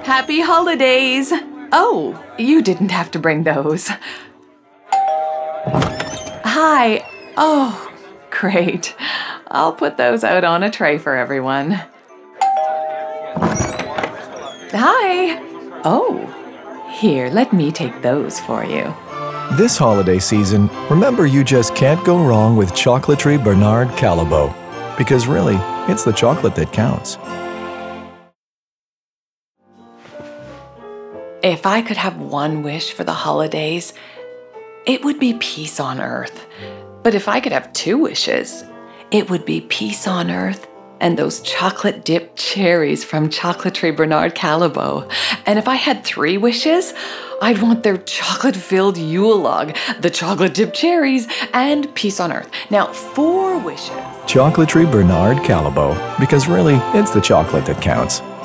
Happy holidays! Oh, you didn't have to bring those. Hi. Oh, great. I'll put those out on a tray for everyone. Hi. Oh, here, let me take those for you. This holiday season, remember you just can't go wrong with Chocolatry Bernard Callebaut. Because really, it's the chocolate that counts. If I could have one wish for the holidays, it would be peace on earth. But if I could have two wishes, it would be peace on earth and those chocolate-dipped cherries from Chocolatry Bernard Callebaut. And if I had three wishes, I'd want their chocolate-filled Yule log, the chocolate-dipped cherries, and peace on earth. Now, 4 wishes. Chocolatry Bernard Callebaut. Because really, it's the chocolate that counts.